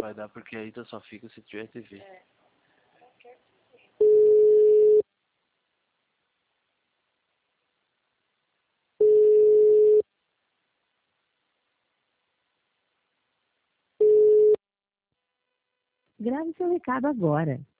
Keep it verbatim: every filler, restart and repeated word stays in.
vai dar porque ainda só fica se tiver T V. É. Grave seu recado agora.